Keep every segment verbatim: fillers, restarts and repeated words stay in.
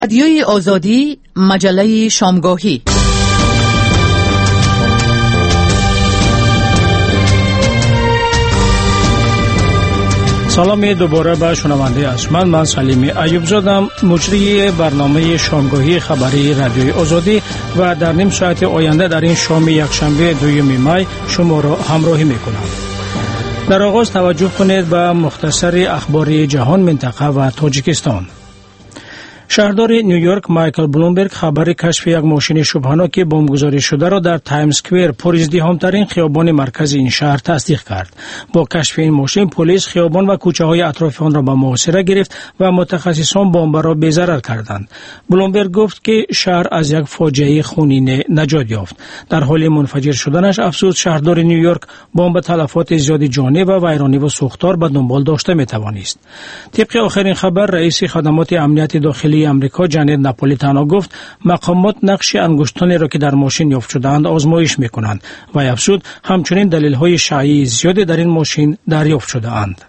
رادیوی آزادی، مجله شامگاهی. سلام دوباره به شنونده ارجمند. من سلیم ایوب زادم، مجری برنامه شامگاهی خبری رادیوی آزادی و در نیم ساعت آینده در این شام یکشنبه دوم می شما را همراهی میکنم. در آغاز توجه کنید به مختصر اخبار جهان، منطقه و تاجیکستان. شهردار نیویورک مایکل بلومبرگ خبر کشف یک ماشین شبهناک بمبگذاری شده را در تایمز اسکوئر، پرازدحام‌ترین خیابان مرکزی این شهر، تصدیق کرد. با کشف این ماشین، پلیس خیابان و کوچه‌های اطراف آن را به محاصره گرفت و متخصصان بمب را بی‌ضرر کردند. بلومبرگ گفت که شهر از یک فاجعه خونین نجات یافت. در حال منفجر شدنش افزود شهردار نیویورک بمب تلفات زیاد جانی و ویرانی و سوختار به دنبال داشته می‌توانست. طبق آخرین خبر، رئیس خدمات امنیت داخلی امریکا جانت ناپولیتانو گفت مقامات نقش انگشتانی را که در ماشین یافت شده‌اند آزمایش می‌کنند و افزود همچنین دلیل‌های شایع زیادی در این ماشین دریافت شده‌اند.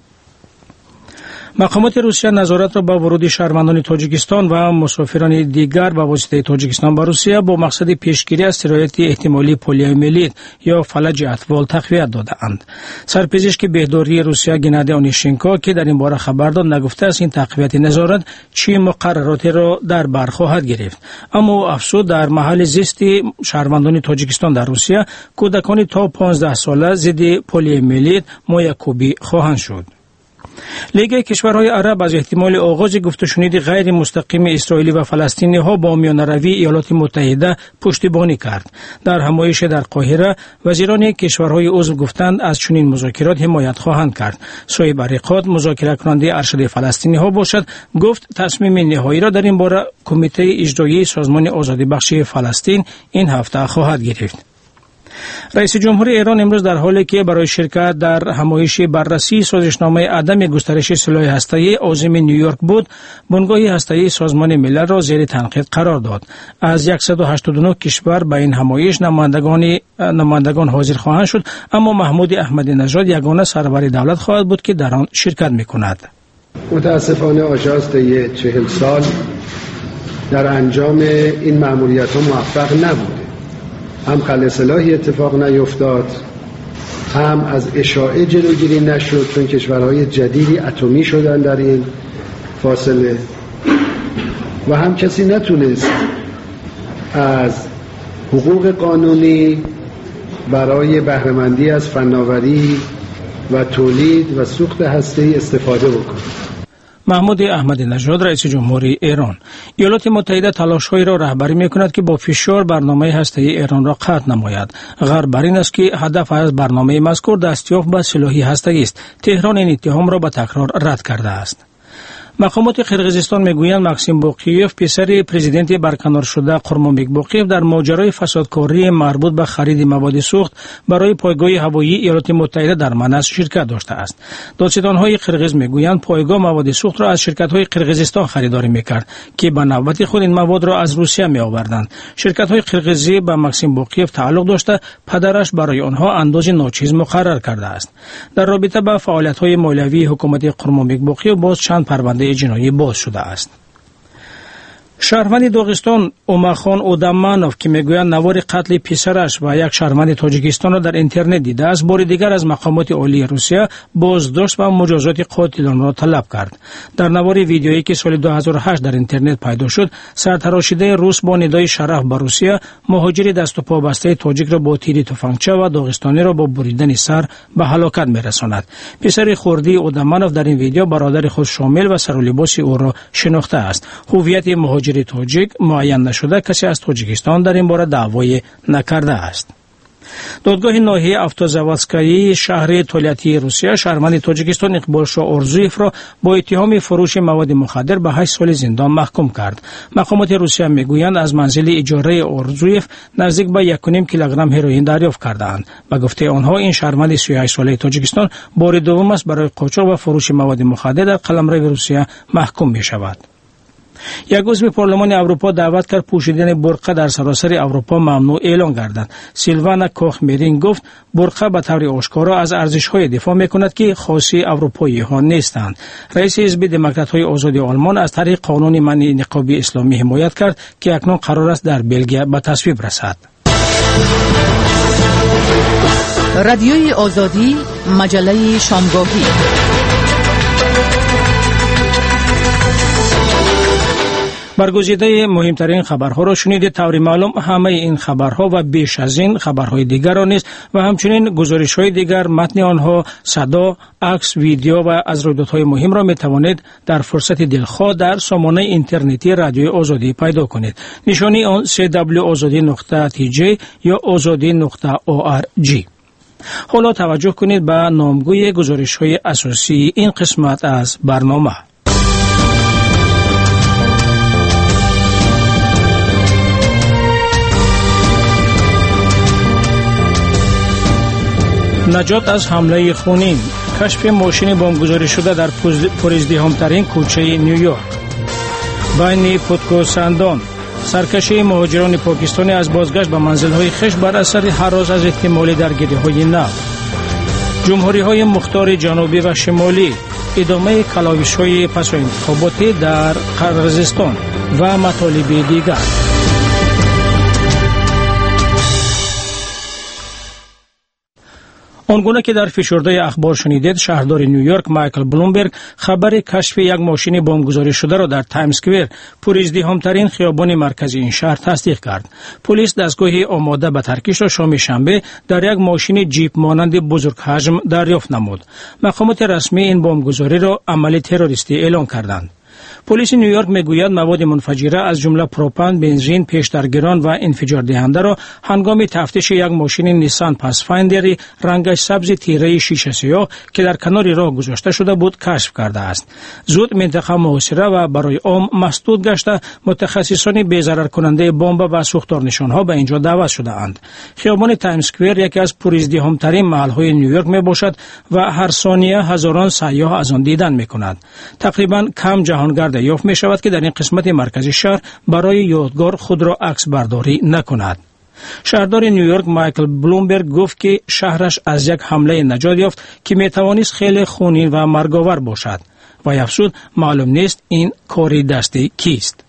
مقامات روسیه نظارت را به ورود شهروندان تاجیکستان و مسافران دیگر به واسطه تاجیکستان به روسیه با مقصد پیشگیری از سرایت احتمالی پولیومیلیت یا فلج اطفال تقویت داده‌اند. سرپزشک بهداری روسیه گنادی اونیشنکو که در این باره خبر داد، نگفته است این تقویت نظارت چه مقرراتی را در بر خواهد گرفت، اما افزود در محل زیست شهروندان تاجیکستان در روسیه کودکان تا پانزده ساله ضد پولیومیلیت مایکوبی خواهند شد. لیگ کشورهای عرب از احتمال آغاز گفت و شنید غیر مستقیم اسرائیلی و فلسطینی ها با میانروی ایالات متحده پشتیبانی کرد. در همایش در قاهره، وزیران کشورهای عضو گفتند از چنین مذاکرات حمایت خواهند کرد. صاحب عریقات، مذاکره کننده ارشد فلسطینی ها باشد، گفت تصمیم نهایی را در این باره کمیته اجرایی سازمان آزادی بخشی فلسطین این هفته خواهد گرفت. رئیس جمهور ایران امروز در حالی که برای شرکت در همایش بررسی سازشنامه عدم گسترش سلاح هسته‌ای عازم نیویورک بود، بنگاه هسته‌ای سازمان ملل را زیر تنقید قرار داد. از صد و هشتاد و نه کشور به این همایش نمایندگان نمایندگان حاضر خواهند شد، اما محمود احمدی نژاد یگانه سرور دولت خواهد بود که در آن شرکت می‌کند. متاسفانه آژانس طی چهل سال در انجام این مأموریت‌ها موفق نبود. هم خلع سلاحی اتفاق نیفتاد، هم از اشاعه جلوگیری نشد، چون کشورهای جدیدی اتمی شدن در این فاصله، و هم کسی نتونست از حقوق قانونی برای بهره‌مندی از فناوری و تولید و سوخت هسته‌ای استفاده بکنه. محمود احمدی نژاد رئیس جمهوری ایران: ایالات متحده تلاش‌هایی را رهبری می‌کند که با فشار برنامه هسته‌ای ایران را قطع نماید. غرب بر این است که هدف از برنامه مذکور دستیافت به سلاح هسته‌ای است. تهران این اتهام را به تکرار رد کرده است. مقامات قرقیزستان میگویند مکسیم باقیوف، پسر پرزیدنت برکنار شده قرمانبک باقیوف، در ماجرای فسادکاری مربوط به خرید مواد سوخت برای پایگاه هوایی ایالات متحده در منس شرکت داشته است. دادستان‌های قرقیز میگویند پایگاه مواد سوخت را از شرکت‌های قرقیزستان خریداری میکرد که به نوبت خود این مواد را از روسیه میآوردند. شرکت‌های قرقیزی به مکسیم باقیوف تعلق داشته، پدرش برای آنها انداز ناچیز مقرر کرده است. در رابطه با فعالیت‌های مالیوی حکومت قرمانبک باقیوف باز چند پرونده جنایی باز شده است. شهروند داغستان اوماخان اودامانوف که میگویند نوار قتل پسرش و یک شهروند تاجیکستان را در اینترنت دیده است، بار دیگر از مقامات عالی روسیه بازداشت و مجازات قاتلان را طلب کرد. در نوار ویدیویی که سال دو هزار و هشت در اینترنت پیدا شد، سرتراشیده روس با ندای شرف به روسیه مهاجر دست و پا بسته تاجیک را با تیر تفنگچه و داغستانی را با بریدن سر به هلاکت میرساند. پسر خردی اودامانوف در این ویدیو برادر خود شامل و سر و لباس او را شناخته است. هویت مهاجر تاجیک معین نشده، کسی از تاجیکستان در این باره دعوی نکرده است. دادگاه ناحیه افتازاواتسکایی شهر تولیاتی روسیه شهروند تاجیکستان اقبال شاه اورزویف را با اتهام فروش مواد مخدر به هشت سال زندان محکوم کرد. مقامات روسیه میگویند از منزل اجاره اورزویف نزدیک به یک و نیم کیلوگرم هروئین دریافت کرده‌اند. به گفته آنها این شهروند سی و هشت ساله تاجیکستان بار دوم است برای قاچاق و فروش مواد مخدر در قلمرو روسیه محکوم می شود. یک عضو پارلمان اروپا دعوت کرد پوشیدن برقه در سراسر اروپا ممنوع اعلان گردد. سیلوانا کوخ-مرین گفت برقه به طور آشکارا از ارزش‌های دفاع می‌کند که خاصی اروپایی‌ها نیستند. رئیس حزب دموکرات‌های آزادی آلمان از طریق قانون منع نقاب اسلامی حمایت کرد که اکنون قرار است در بلژیک به تصویب رسد. رادیوی آزادی، مجله شامگاهی. برگزیده مهمترین خبرها را شنیدید. طور معلوم همه این خبرها و بیش از این خبرهای دیگر را نیز و همچنین گزارش‌های دیگر، متن آنها، صدا، عکس، ویدیو و از رویدادهای مهم را می توانید در فرصت دلخواه در سامانه اینترنتی رادیوی آزادی پیدا کنید. نشانی آن سی دبلیو آزادی نقطه تی جی یا آزادی نقطه او آر جی. حالا توجه کنید به نامگوی گزارش‌های اساسی این قسمت از برنامه. نجات از حمله خونین، کشف ماشین بمبگذاری شده در پرازدحام‌ترین کوچه نیویورک. بین پدکوسندان، سرکشی مهاجران پاکستانی از بازگشت به منزل‌های خویش بر اثر هراس از احتمالی درگیری‌های نفت. جمهوری‌های مختار جنوبی و شمالی، ادامه کلاوش‌های پس‌انتخاباتی در قرقیزستان و مطالب دیگر. آنگونه که در فشرده اخبار شنیدید، شهردار نیویورک مایکل بلومبرگ خبر کشف یک ماشین بمبگذاری شده را در تایمز اسکوئر، پرازدحام‌ترین خیابان مرکزی این شهر، تصدیق کرد. پلیس دستگاهی آماده به ترکیش را شام شنبه در یک ماشین جیپ مانند بزرگ حجم دریافت نمود. مقامات رسمی این بمبگذاری را عمل تروریستی اعلام کردند. پلیس نیویورک میگوید مواد منفجره از جمله پروپان، بنزین، پیشترگیران و انفجار دهنده را هنگام تفتیش یک ماشین نیسان پاسفایندر رنگش سبز تیره شیشه سیاه که در کنار راه گذاشته شده بود کشف کرده است. زود منطقه محاصره و برای عام مسدود گشته متخصصان بی‌ضرر کننده بمب و سوختار نشانها به اینجا دعوت شده اند. خیابان تایمز اسکوئر یکی از پرازدحام‌ترین محل‌های نیویورک میباشد و هر ثانیه هزاران سیاح از آن دیدن میکنند. تقریبا کم جهانگرد یافت می شود که در این قسمت مرکزی شهر برای یادگار خود را عکس برداری نکند. شهردار نیویورک مایکل بلومبرگ گفت که شهرش از یک حمله نجات یافت که می توانست خیلی خونین و مرگاور باشد و افزود معلوم نیست این کاری دستی کیست.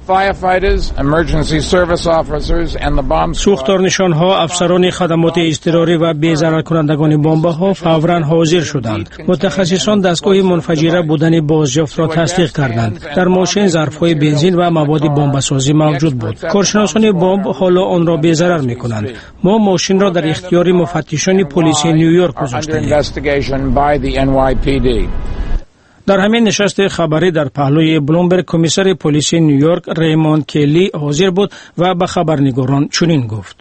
سوختار نشانها، افسران خدمات اضطراری و بی‌ضرر کنندگان بمب‌ها فوراً حاضر شدند. متخصصان دستگاه منفجره بودن بازیافت را تصدیق کردند. در ماشین ظرف‌های بنزین و مواد بمب‌سازی موجود بود. کارشناسان بمب حالا آن را بی‌ضرر می‌کنند. ما ماشین را در اختیار مفتشان پلیس نیویورک گذاشتیم. در همین نشست خبری در پهلوی بلومبرگ، کمیسر پلیس نیویورک ریموند کلی حاضر بود و به خبرنگاران چنین گفت: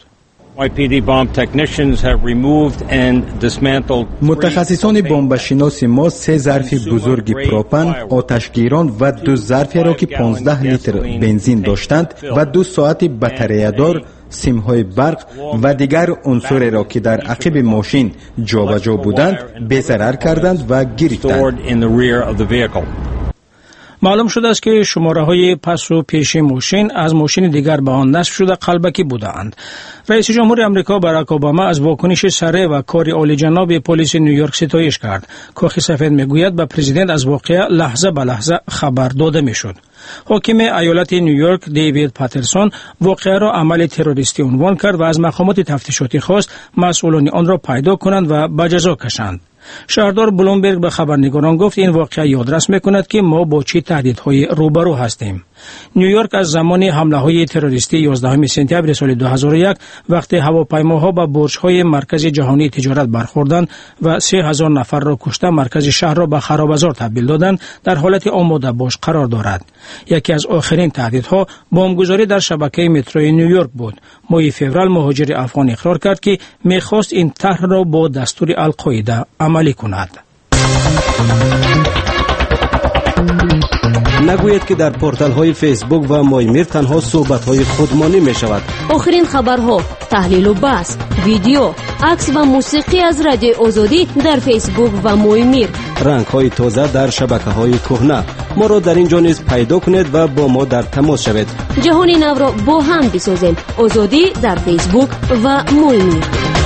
متخصصان بمبشناس ما سه ظرف بزرگ پروپان، آتشگیران و دو ظرفی را که پانزده لیتر بنزین داشتند و دو ساعت بطاریه‌دار، سیم‌های برق و دیگر عناصری را که در عقب ماشین جابجا بودند بی‌ضرر کردند و گرفتند. معلوم شده است که شماره‌های پس و پیش ماشین از ماشین دیگر به آن نصب شده قلبکی بودند. رئیس جمهور آمریکا باراک اوباما از واکنش سریع و کار عالی‌جناب پلیس نیویورک ستایش کرد. کاخ سفید میگوید به پرزیدنت از واقعه لحظه به لحظه خبر داده میشد. حاکم ایالت نیویورک دیوید پاترسون واقعه را عمل تروریستی عنوان کرد و از مقامات تفتیشاتی خواست مسئولان آن را پیدا کنند و به جزا کشند. شهردار بلومبرگ به خبرنگاران گفت این واقعه یادرس میکند که ما با چه تهدیدهای روبرو هستیم. نیویورک از زمان حمله‌های تروریستی یازدهم سپتامبر سال دو هزار و یک وقتی هواپیماها به برج‌های مرکز جهانی تجارت برخوردند و سه هزار نفر را کشته مرکز شهر را به خرابزار تبدیل دادند، در حالت آماده باش قرار دارد. یکی از آخرین تهدیدها بمبگذاری در شبکه متروی نیویورک بود. ماه فوریه مهاجر افغان اقرار کرد که می‌خواست این طرح را با دستور القاعده عملی کند. نگوید که در پورتال های فیسبوک و مایمیر تنها صحبت های خودمانی می شود. آخرین خبرها، تحلیل و بحث، ویدیو، عکس و موسیقی از رادیو آزادی در فیسبوک و مایمیر. رنگ های تازه در شبکه های کهنه. ما را در اینجا نیز پیدا کنید و با ما در تماس شوید. جهان نو را با هم بسازیم. آزادی در فیسبوک و مویمی.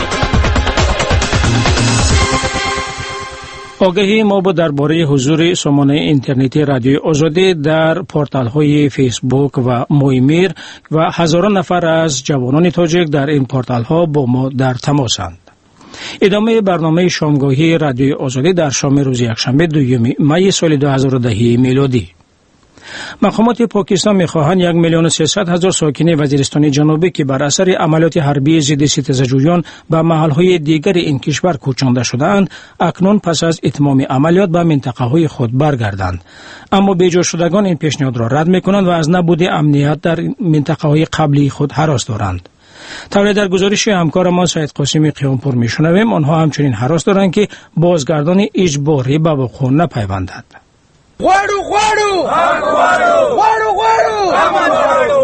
آگهی ما با درباره حضور سامانه اینترنتی رادیوی آزادی در پورتال های فیسبوک و مویمیر و هزاران نفر از جوانان تاجیک در این پورتال ها با ما در تماسند. ادامه برنامه شامگاهی رادیوی آزادی در شام روز یکشنبه دوم می سال دو هزار و ده میلادی. مقامات پاکستان می‌خواهند یک میلیون و سیصد هزار ساکن وزیرستان جنوبی که بر اثر عملیات حربی ضد ستیزجویان به محل‌های دیگر این کشور کوچانده شده‌اند، اکنون پس از اتمام عملیات به منطقه‌های خود برگردند. اما بی‌جا شدگان این پیشنهاد را رد می‌کنند و از نبود امنیت در منطقه‌های قبلی خود هراس دارند. طوری در گزارش همکارمان سید قاسمی قیامپور می‌شنویم، آنها همچنین هراس دارند که بازگردان اجباری به وقوع نپیوندد. غواړو غواړو غواړو غواړو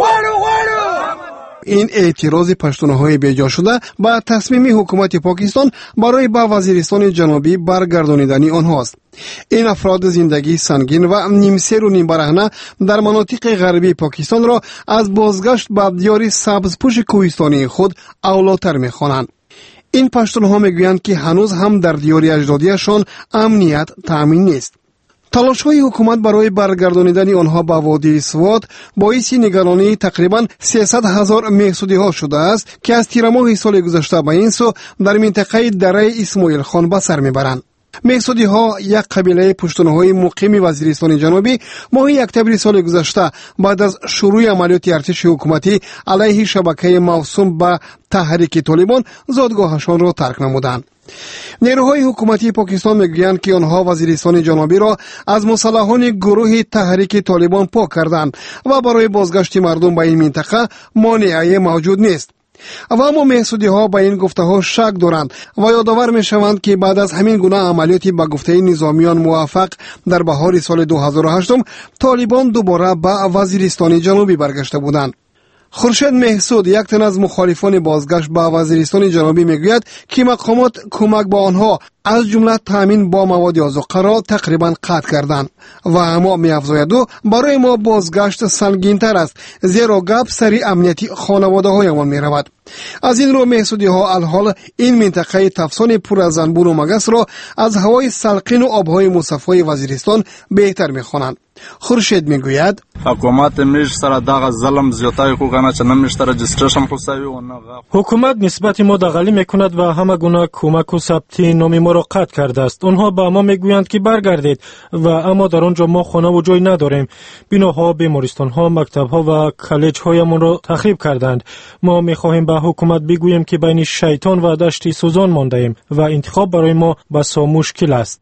غواړو این اعتراض پشتونهای بیجا شده با تصمیم حکومت پاکستان برای به وزیرستان جنوبی برگردانیدن آنهاست. این افراد زندگی سنگین و نیمسیر و نیم برهنه در مناطق غربی پاکستان را از بازگشت به دیار سبزپوش کوهستانی خود اولاتر می‌خوانند. این پشتونها میگویند که هنوز هم در دیار اجدادیشان امنیت تامین نیست. تلاش‌های حکومت برای برگردانیدن آنها به وادی سوات باعث نگرانی تقریباً سیصد هزار محسودی‌ها شده است که از تیر ماه سال گذشته به این سو در منطقه دره اسماعیل خان به سر میبرند. محسودی‌ها یک قبیله پشتونهای مقیم وزیرستان جنوبی ماه اکتبر سال گذشته بعد از شروع عملیات ارتش حکومتی علیه شبکه موسوم به تحریک طالبان زادگاهشان را ترک نمودند. نیروهای حکومتی پاکستان میگویند که آنها وزیرستان جنوبی را از مسلحان گروه تحریک طالبان پاک کردند و برای بازگشت مردم به این منطقه مانعی موجود نیست. و اما محسودی ها به این گفته ها شک دارند و یادآور می شوند که بعد از همین گونه عملیاتی به گفته نظامیان موفق در بهار سال دو هزار و هشت طالبان دوباره به وزیرستان جنوبی برگشته بودند. خورشید محسود یک تن از مخالفان بازگشت به وزیرستان جنوبی میگوید که مقامات کمک با آنها از جمله تامین با مواد آذوقه را تقریبا قطع کردند و اما می‌افزاید و برای ما بازگشت سنگین‌تر است، زیرا گپ سری امنیتی خانواده‌هایمان می‌رود. از این رو محسودی ها الحال این منطقه تفسان پر از زنبور و مگس را از هوای سلقین و آبهای مصفای وزیرستان بهتر می‌خوانند. خورشید میگوید حکومت میش سره دغه ظلم زیاتای کو کنه چې نمیشته رجستریشن خصوصي و نه حکومت نسبت ما دغلی میکند و همه گونه کمک و ثبتی نام ما را قطع کرده است. آنها به ما میگویند که برگردید و اما در آنجا ما خانه و جای نداریم. بناها، بیمارستان‌ها، مکتب‌ها و کالج‌هایمان را تخریب کردند. ما می‌خواهیم به حکومت بگوییم که بین شیطان و دشت سوزان مانده ایم و انتخاب برای ما بسا مشکل است.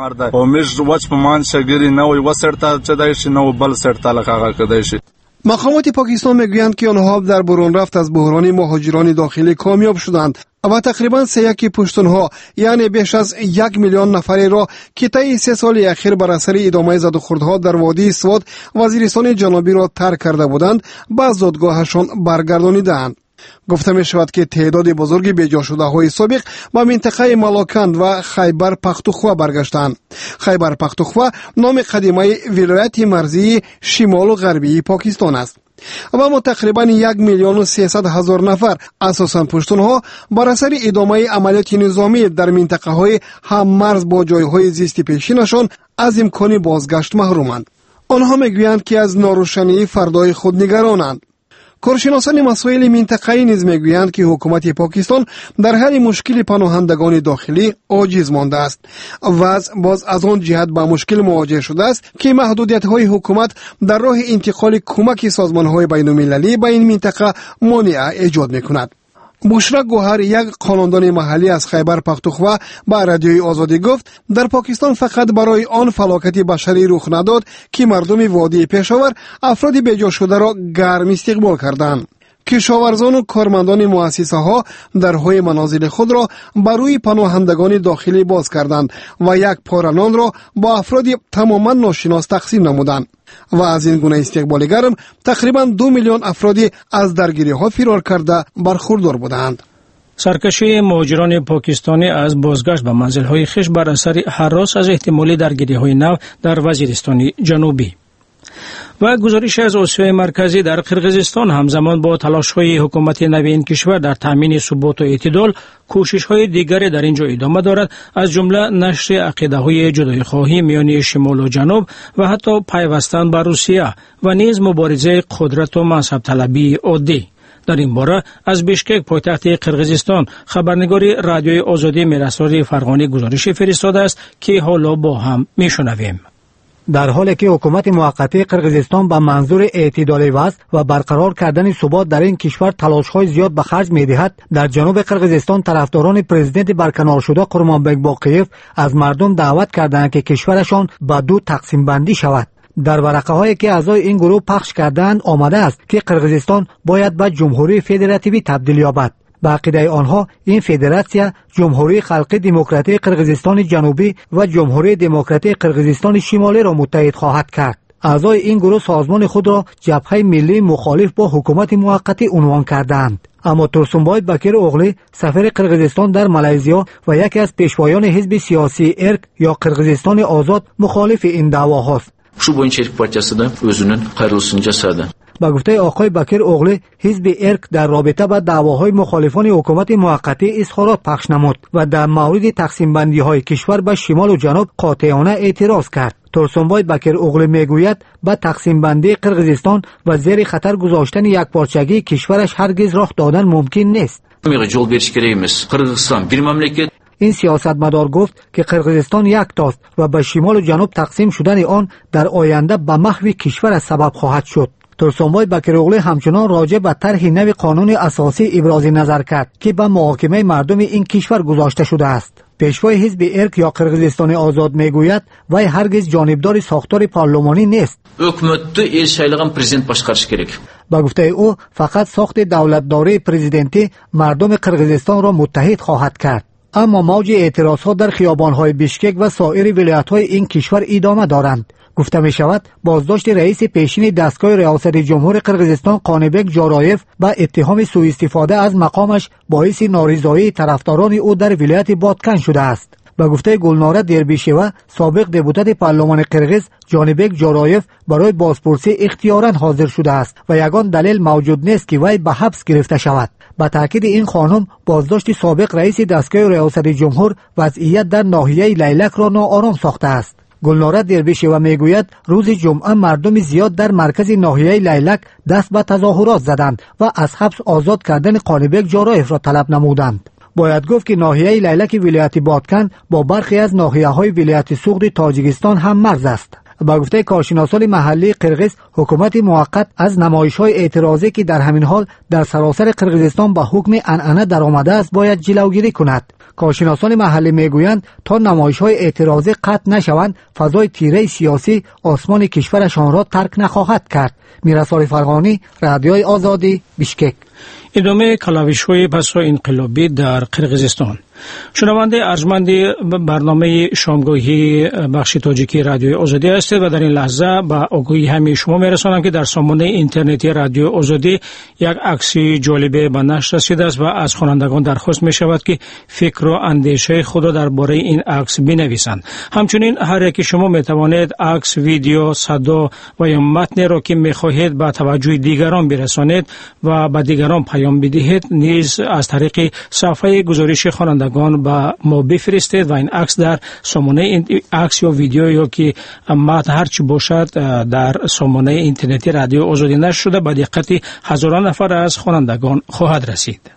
و میش وچ په مان شګری نه وي وسرتا چې دایشي نو بل سرتا لخوا کدایشي. مقامات پاکستان میگویند که آنها در برون رفت از بحران مهاجران داخلی کامیاب شدند و تقریبا سه یکی پشتونها یعنی بیش از یک میلیون نفری را که طی سه سال اخیر بر اثر ادامه زد و خوردها در وادی سوات وزیرستان جنوبی را ترک کرده بودند به زادگاهشان برگردانیدند. گفته می شود که تعداد بزرگی بیجا شده های سابق به منطقه ملاکند و خیبر پختونخوا برگشتند. خیبر پختونخوا نام قدیمی ولایت مرزی شمال و غربی پاکستان است. و اما تقریبا یک میلیون و سیصد هزار نفر اساساً پشتونها بر اثر ادامه عملیات نظامی در منطقه های هم مرز با جایهای زیستی پیشینشان از امکان بازگشت محرومند. آنها میگویند که از ناروشنی فردای خود نگرانند. کارشناسان مسائل منطقه‌ای نیز میگویند که حکومت پاکستان در حل مشکل پناهندگان داخلی عاجز مانده است. وضع باز از آن جهت با مشکل مواجه شده است که محدودیت‌های حکومت در راه انتقال کمک سازمان‌های بین‌المللی به این منطقه مانع ایجاد می‌کند. بشرا گوهر یک قانوندان محلی از خیبر پختونخوا به رادیوی آزادی گفت در پاکستان فقط برای آن فلاکت بشری رخ نداد که مردم وادی پشاور افراد بیجا شده را گرم استقبال کردند. کشاورزان و کارمندان مؤسسه ها درهای منازل خود را برای پناهندگان داخلی باز کردند و یک پاره نان را با افراد تماما ناشناس تقسیم نمودند. و از این گونه استقبال گرم تقریبا دو میلیون افرادی از درگیری ها فرار کرده برخوردار بودند. سرکشی مهاجران پاکستانی از بازگشت به منزل‌های خویش بر اثر هراس از احتمالی درگیری‌های نو در وزیرستان جنوبی. و گزارش از آسیای مرکزی در قرقیزستان همزمان با تلاش‌های حکومت نو این کشور در تامین ثبات و اعتدال کوشش‌های دیگری در اینجا ادامه دارد، از جمله نشر عقیده‌های جدایی‌خواهی میان شمال و جنوب و حتی پیوستن به روسیه و نیز مبارزه قدرت و منصب طلبی عادی. در این باره از بیشکک پایتخت قرقیزستان خبرنگاری رادیوی آزادی میراسرار فرغانی گزارش فرستاده است که حالا با هم میشنویم. در حالی که حکومت موقتی قرقیزستان به منظور اعتدال وضع و برقرار کردن ثبات در این کشور تلاش‌های زیاد به خرج می‌دهد، در جنوب قرقیزستان طرفداران پرزیدنت برکنار شده قرمانبک باقیف از مردم دعوت کردند که کشورشان به دو تقسیم بندی شود. در ورقه هایی که اعضای این گروه پخش کردند آمده است که قرقیزستان باید به جمهوری فدراتیوی تبدیل یابد. به عقیده آنها این فدراسیون جمهوری خلقی دموکراتیک قرقیزستان جنوبی و جمهوری دموکراتیک قرقیزستان شمالی را متحد خواهد کرد. اعضای این گروه سازمان خود را جبهه ملی مخالف با حکومت موقتی عنوان کردند. اما ترسنبای بکر اوغلی سفیر قرقیزستان در مالزیا و یکی از پیشوایان حزب سیاسی ارک یا قرقیزستان آزاد مخالف این دعواهاست. Şu boyunca Erik Partiyası da özünün xayrolsun cesadı. با گفته آقای بکر اوغلی، حزب ارک در رابطه با دعواهای مخالفان حکومت موقتی اظهارات پخش نمود و در مورد تقسیم بندی های کشور به شمال و جنوب قاطعانه اعتراض کرد. ترسنبای بکر اوغلی میگوید با تقسیم بندی قرقیزستان و زیر خطر گذاشتن یکپارچگی کشورش هرگز راه دادن ممکن نیست. Yol veriş gereğimiz. Kırgızistan bir memleket. این سیاستمدار گفت که قرقیزستان یک تاست و به شمال و جنوب تقسیم شدن آن در آینده به محو کشور سبب خواهد شد. ترسنبای بکر اوغلی همچنان راجع به طرح نو قانون اساسی ابراز نظر کرد که به محاکمه مردم این کشور گذاشته شده است. پیشوای حزب ارک یا قرقیزستان آزاد میگوید وی هرگز جانبدار ساختار پارلمانی نیست. Hökumetni el saylagan prezident boshqarish kerak. با گفته او فقط ساخت دولتداری پرزیدنتی مردم قرقیزستان را متحد خواهد کرد. اما موج اعتراضها در خیابان‌های بیشکک و سایر ولایت‌های این کشور ادامه دارند. گفته می شود بازداشت رئیس پیشین دستگاه ریاست جمهور قرقیزستان قانبک جارایف با اتهام سوء استفاده از مقامش باعث نارضایی طرفداران او در ولایت بادکن شده است. با گفته گلناره دربیشوه سابق دپوتات پارلمان قرقیز، جانبک جارایف برای بازپرسی اختیاراً حاضر شده است و یگان دلیل موجود نیست که وی به حبس گرفته شود. با تاکید این خانم بازداشت سابق رئیس دستگاه ریاست جمهور وضعیت در ناحیه لیلک را ناآرام ساخته است. گلناره دربیشوه میگوید روز جمعه مردم زیاد در مرکز ناحیه لیلک دست به تظاهرات زدند و از حبس آزاد کردن قانبک جارایف را طلب نمودند. باید گفت که ناحیه لیلک ولایت بادکن با برخی از ناحیه‌های ولایت سوغد تاجیکستان هم مرز است. با گفته کارشناسان محلی قرقیز، حکومت موقت از نمایش‌های اعتراضی که در همین حال در سراسر قرقیزستان به حکم عنعنه درآمده است باید جلوگیری کند. کارشناسان محلی میگویند تا نمایش‌های اعتراضی قطع نشوند، فضای تیره سیاسی آسمان کشورشان را ترک نخواهد کرد. میراسرار فرغانی، رادیوی آزادی، بیشکک. ادامه کلاویش‌های پسا انقلابی در قرقیزستان. شنونده ارجمند برنامه شامگاهی بخش تاجیکی رادیوی آزادی هستید و در این لحظه به آگاهی همه شما میرسانم که در سامانه اینترنتی رادیو آزادی یک عکس جالب به نشر رسیده است و از خوانندگان درخواست می شود که فکر و اندیشه خود درباره این عکس بنویسند. همچنین هر یک شما می توانید عکس، ویدیو، صدا و یا متن را که می خواهید به توجه دیگران برسانید و به دیگران پیام بدهید نیز از طریق صفحه گزارش خوانندگان با ما بفرستید و این عکس در سامانه این عکس یا ویدیو یا که متن هر چی باشد در سامانه اینترنتی رادیو آزادی نشر شده به دقت هزاران نفر از خوانندگان خواهد رسید.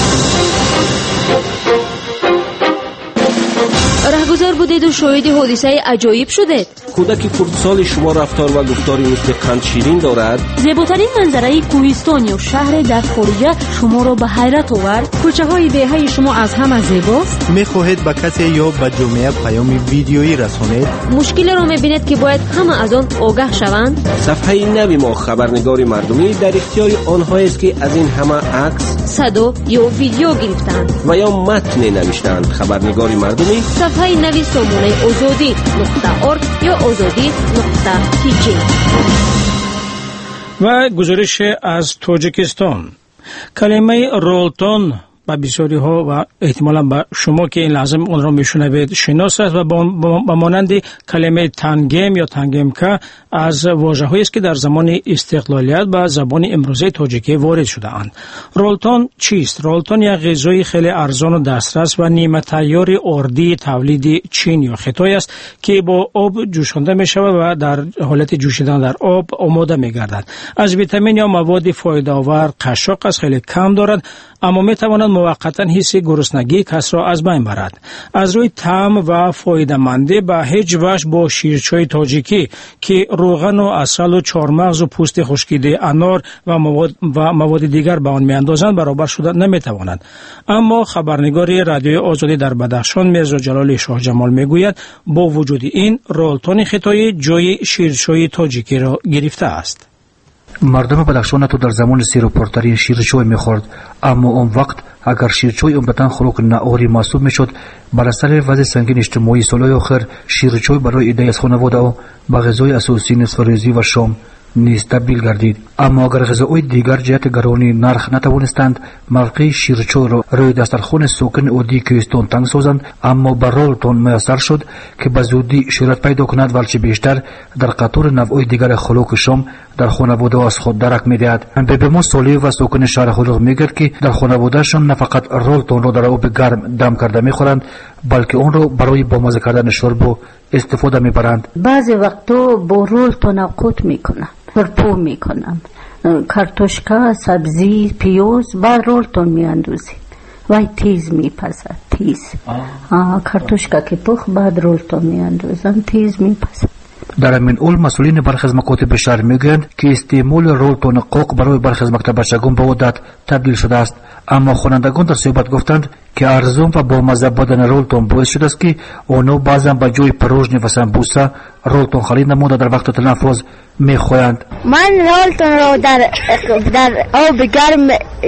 رهگذر بودید و شاهد حادثه عجایب شدید. کودک خردسال شما رفتار و گفتاری مثل قند شیرین دارد. زیباترین منظره کوهستان یا شهر در خارجه شما را به حیرت آورد. کوچه های دهه شما از همه زیباست. می خواهید به کسی یا به جامعه پیام ویدیویی رسانید. مشکل را می بینید که باید همه از آن آگاه شوند. صفحه نوی ما خبرنگار مردمی در اختیار آنها است که از این همه عکس، صدا یا ویدیو گرفتند و یا متن نوشتند. خبرنگار مردمی صفحه نوی سامانه آزادی نقطه ارگ یا آزادی نقطه تی جی. و گزارش از تاجیکستان. کلمه رولتون به بسیاری ها و احتمالاً به شما که این لازم اون را میشنوید شناس است و با مانند کلمه تنگم یا تنگمکا از واژه‌هایی است که در زمان استقلالیت به زبان امروزی تاجیکی وارد شده اند. رولتون چیست؟ رولتون یک غذای خیلی ارزان و دسترس و نیمه تیار اردی تولید چین یا خطای است که با آب جوشانده می شود و در حالت جوشیدن در آب آماده می گردد. از ویتامین یا مواد فایده آور قشاق است، خیلی کم دارد اما می تواند موقتا حس گرسنگی کس را از بین برد. از روی طعم و فایده‌مندی به هیچ وجه با شیرچای تاجیکی که روغن و عسل و چهارمغز و پوست خشکیده انار و مواد و مواد دیگر به آن میاندازند برابر شده نمی تواند. اما خبرنگار رادیوی آزادی در بدخشان میرزا جلال شاه جمال میگوید با وجود این رولتون خطایی جای شیرچای تاجیکی را گرفته است. مردم بدخشان تو در زمان سیروپورترین شیرچای میخورد، اما اون وقت اگر شیرچای عمدتاً خوراک ناهاری محسوب میشد، بر اثر وضع سنگین اجتماعی سالهای آخر شیرچای برای عده‌ای از خانواده ها به غذای اساسی نصف روزی و شام نیز تبدیل گردید. اما اگر غذاهای دیگر جهت گرانی نرخ نتوانستند موقع شیرچای را روی دسترخوان ساکن عادی کوهستان تنگ سازند، اما بر رولتون میسر شد که به زودی شهرت پیدا کند و چه بیشتر در قطار نوعهای دیگر خوراک شام در خانواده از خود درک میدهد. ببیما صالح و ساکن شهر خلق میگوید که در خانوادهشان نه فقط رولتون را در آب گرم دم کرده میخورند بلکه اون را برای بامزه کردن شوربه استفاده میبرند. بعضی وقتا با رولتون قوت میکنند، پرپو میکنم، کارتوشکا، سبزی، پیاز با رولتون میاندازیم و تیز میپسد. تیز کارتوشکا که پخ بعد رولتون میاندازم تیز میپسد. در همین اول مسئولین برخی از مکاتب شهر میگویند که استعمال رولتون قوق برای برخی از مکتب بچگان به عادت تبدیل شده است، اما خوانندگان در صحبت گفتند که ارزان و با مزه بودن رولتون باعث شده است که آنها بعضا به جای پروژنی و سمبوسه رولتون خرید نموده در وقت تلفظ میخوایند. من رولتون را در در آب گرم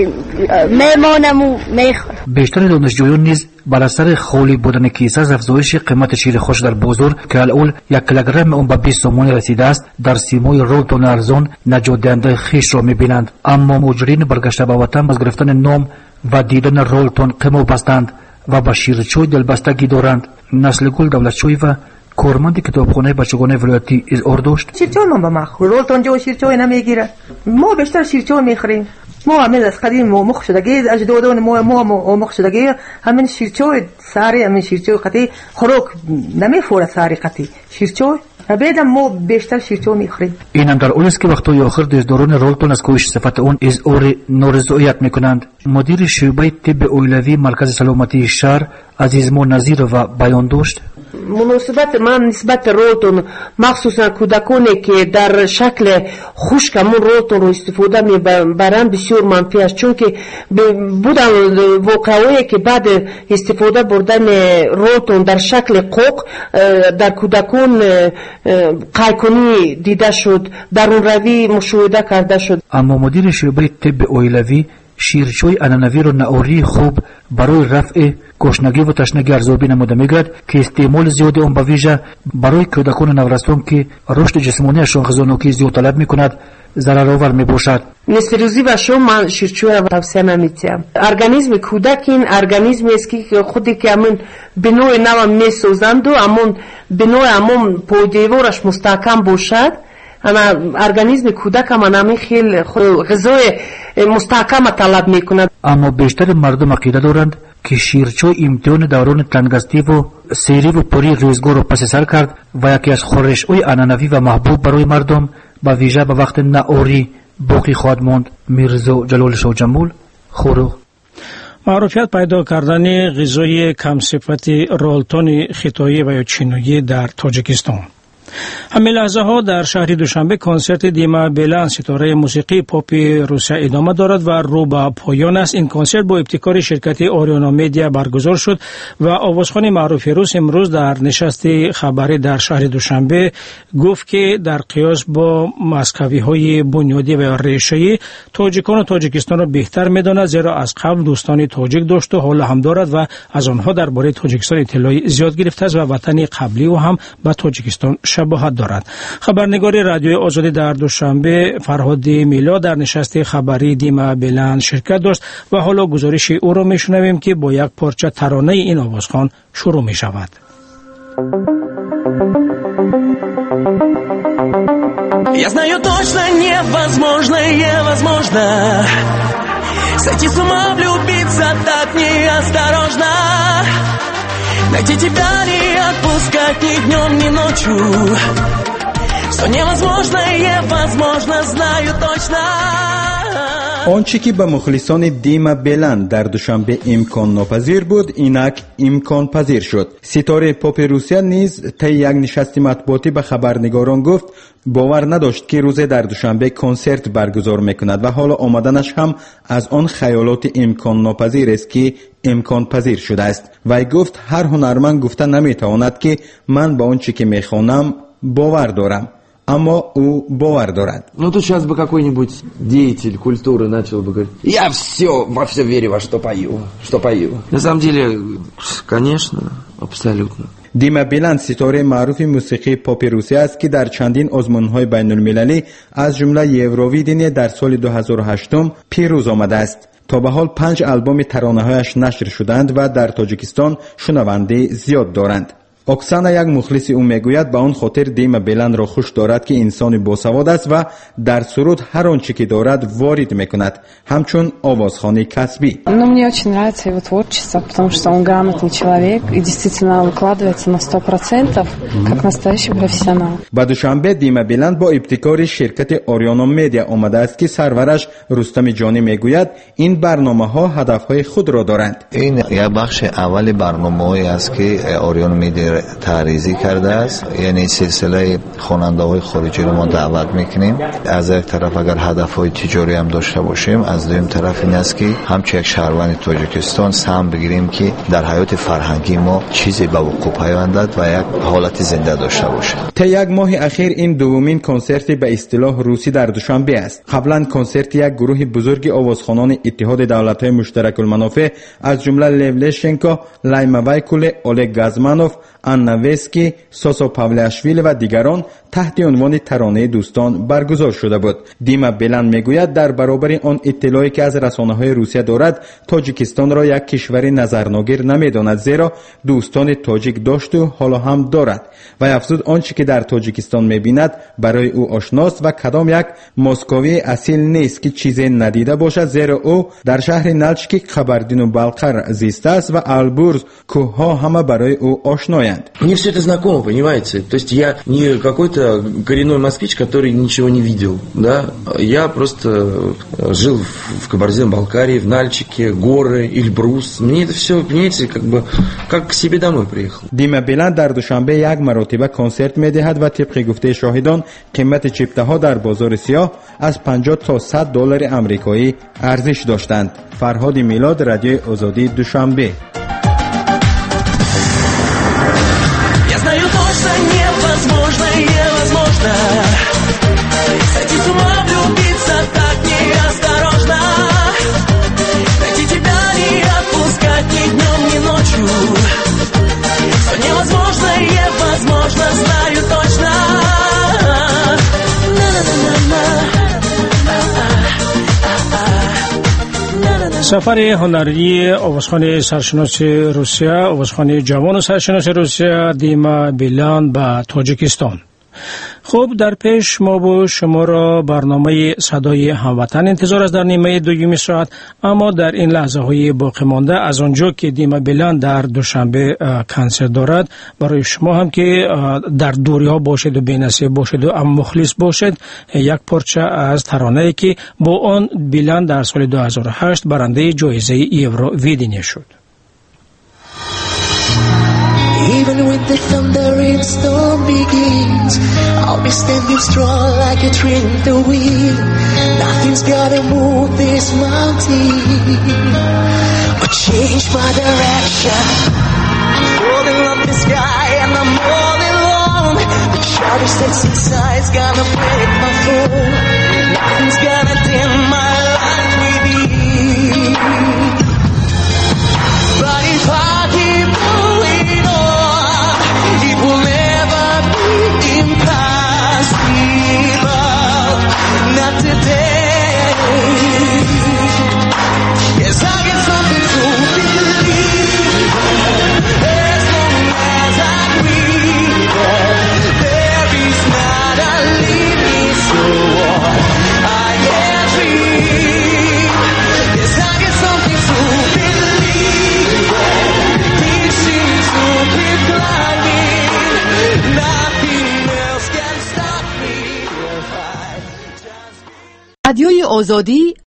میمانم و میخورم. بیشتر دانشجویان نیز بر اثر خالی بودن کیسه از افزایش قیمت شیر خوش در بازار که الاول یک کیلوگرم اون به بیست تومان رسیده است در سیمای رولتون ارزان نجات دهنده خویش را میبینند. اما مهاجرین برگشته به وطن از گرفتن نام و دیدن رولتون قیمه بستند و با شیرچای دلبستگی دارند. نسل گل دولتچوی و کارمند کتابخانه بچگانه ولایتی اظهار داشت. شیرچای ما به ما رولتون جو شیرچای نمیگیره، ما بیشتر شیرچای میخوریم. ما همین از قدیم ما مخ شدگی اجدادان ما ما مخ شدگی همین شیرچای ساری همین شیرچای قطعی خوراک نمیفوره ساری قطعی شیرچای بعدم ما بیشتر شیرچای میخوریم. اینم در اول است که وقتی آخر دزداران رولتون از کوشش صفت اون اظهار نارضایت میکنند. مدیر شعبه طب اولوی مرکز سلامتی شهر عزیز مو نظیر و بیان داشت. مناسبت من نسبت رولتون مخصوصا کودکانی که در شکل خشک همون رولتون رو استفاده میبرند بسیار منفی است، چون که بودن واقعایی که بعد استفاده بردن رولتون در شکل قوق در کودکان قیکنی دیده شد، در اون روی مشاهده کرده شد. اما مدیر شعبه طب اولوی شیرچای انانوی را ناوری خوب برای رفع گشنگی و تشنگی ارزیابی نموده میگوید که استعمال زیاد آن به ویژه برای کودکان نورستان که رشد جسمانیشان غذانوکی زیاد طلب میکند ضررآور میباشد. نصف روزی و شام من شیرچای را توصیه نمی‌کنم. ارگانیسم کودک این ارگانیسمی است که خودی که همون بنای نو میسازند و همون بنای همون پایدیوارش مستحکم باشد. اما ارگانیسم کودک هم نمی خیلی غذای مستحکم طلب میکند. اما بیشتر مردم عقیده دارند که شیرچای امتحان دوران تنگدستی و سیری و پری روزگار را پس سر کرد و یکی از خورش‌های عنعنوی و محبوب برای مردم به ویژه به وقت نهاری باقی خواهد ماند. میرزا جلال شاه جمال، خروغ. معروفیت پیدا کردن غذای کم صفت رولتون خطایی و یا چینایی در تاجیکستان. همین لحظه ها در شهر دوشنبه کنسرت دیما بلند ستاره موسیقی پاپ روسیه ادامه دارد و رو به پایان است. این کنسرت با ابتکار شرکت آریانا میدیا برگزار شد و آوازخوان معروف روس امروز در نشست خبری در شهر دوشنبه گفت که در قیاس با مسکوی های بنیادی و ریشه‌ای تاجیکان و تاجیکستان را بهتر می‌داند، زیرا از قبل دوستان تاجیک داشت و حالا هم دارد و از آنها درباره تاجیکستان اطلاعی زیاد گرفته است و وطن قبلی او هم به تاجیکستان شهر شباهت دارد. خبرنگار رادیوی آزادی در دوشنبه فرهاد میلاد در نشست خبری دیما بلند شرکت داشت و حالا گزارش او را میشنویم که با یک پارچه ترانه این آوازخوان شروع می شود. Я знаю точно, невозможно, невозможно сойти с ума, влюбиться так неосторожно, найти тебя, не отпускать ни днем, ни ночью. Что невозможно, невозможно, знаю точно. آنچه که به مخلصان دیما بلند در دوشنبه امکان ناپذیر بود اینک امکان پذیر شد. ستاره پاپ روسیه نیز طی یک نشست مطبوعاتی به خبرنگاران گفت باور نداشت که روز در دوشنبه کنسرت برگزار میکند و حالا آمدنش هم از آن خیالات امکان ناپذیر است که امکان پذیر شده است. وی گفت هر هنرمند گفته نمیتواند که من به آنچه که میخوانم باور دارم، اما او باور دارد. Ну тут сейчас бы какой-нибудь деятель культуры начал бы говорить: "Я все, во все верю, во что пою, что пою". На самом деле, конечно, абсолютно. دیما بلند ستاره معروف موسیقی پاپ روسیه است که در چندین آزمون‌های بین المللی از جمله یوروویدن در سال دو هزار و هشت پیروز آمده است. تا به حال پنج آلبوم ترانه‌هایش نشر شدند و در تاجیکستان شنونده زیاد دارند. اکسانا یک مخلص او میگوید به آن خاطر دیما بلند را خوش دارد که انسان باسواد است و در سرود هر آنچه که دارد وارد میکند، همچون آوازخوانی کسبی. Ну, мне очень нравится его творчество, потому что он грамотный человек и действительно выкладывается на сто процентов, как настоящий профессионал. با دوشنبه دیما بلند با ابتکار شرکت آریانا میدیا آمده است که سرورش رستم جانی میگوید این برنامه‌ها هدف‌های خود را دارند. این یک بخش اول برنامه‌ای است که آریانا میدیا تعریضی کرده است، یعنی سلسله خواننده‌های خارجی رو ما دعوت میکنیم. از یک طرف اگر هدف‌های تجاری هم داشته باشیم، از دویم طرف این است که همچون یک شهروند تاجیکستان سهم بگیریم که در حیات فرهنگی ما چیزی به وقوع پیوندد و یک حالت زنده داشته باشه. تا یک ماه اخیر این دومین کنسرت به اصطلاح روسی در دوشنبه است. قبلا کنسرت یک گروه بزرگ آوازخوانان اتحاد دولت‌های مشترک المنافع از جمله لیو لشچنکو، لایما وایکول، اولگ گازمانوف، آنا ویسکی، سوسو پاولاشویلی و دیگران تحت عنوان ترانه دوستان برگزار شده بود. دیما بلند میگوید در برابر آن اطلاعی که از رسانه‌های روسیه دارد، تاجیکستان را یک کشور نظرناگیر نمیداند، زیرا دوستان تاجیک داشت و حالا هم دارد. و افزود آنچه که در تاجیکستان میبیند برای او آشناست و کدام یک مسکوی اصیل نیست که چیزی ندیده باشد، زیرا او در شهر نلچ که قبردین و بالقر زیسته است و البرز کوه‌ها همه برای او آشنایند. Мне все это знакомо, понимаете? То есть я не какой-то коренной москвич, который ничего не видел, да? Я просто жил в Кабардино-Балкарии, в Нальчике, горы, Эльбрус. Мне это все, понимаете, как бы как к себе домой приехал. دیما بلند در دوشنبه یک مرتبه کنسرت می‌دهد و طبق گفته شاهدان قیمت چیپته‌ها در بازار سیاه از پنجاه تا صد دلار آمریکایی ارزش داشتند. فرهاد میلاد، رادیوی آزادی، دوشنبه. Невозможно, невозможно сойти с ума, влюбиться так неосторожно, найти тебя, не отпускать ни днем, ни ночью. Что невозможно, невозможно, знаю точно. سفر هنری آوازخوان سرشناس روسیه، آوازخوان جوان سرشناس روسیه دیما بلند به تاجیکستان. خب در پیش ما با شما را برنامه صدای هموطن انتظار است در نیمه دوم ساعت، اما در این لحظه های باقی مانده از آنجا که دیما بلند در دوشنبه کنسرت دارد، برای شما هم که در دوری ها باشد و بی‌نصیب باشد و ام مخلص باشد، یک پارچه از ترانه‌ای که با آن بلند در سال دو هزار و هشت برنده جایزه یوروویدن شد. Even when the thundering storm begins, I'll be standing strong like a tree in the wind. Nothing's gonna move this mountain or change my direction. I'm falling up the sky and I'm all alone. The shadow that's inside is gonna break my fall. Nothing's gonna dim my light with you. But if I keep going on, it will never be impossible. رادیوی آزادی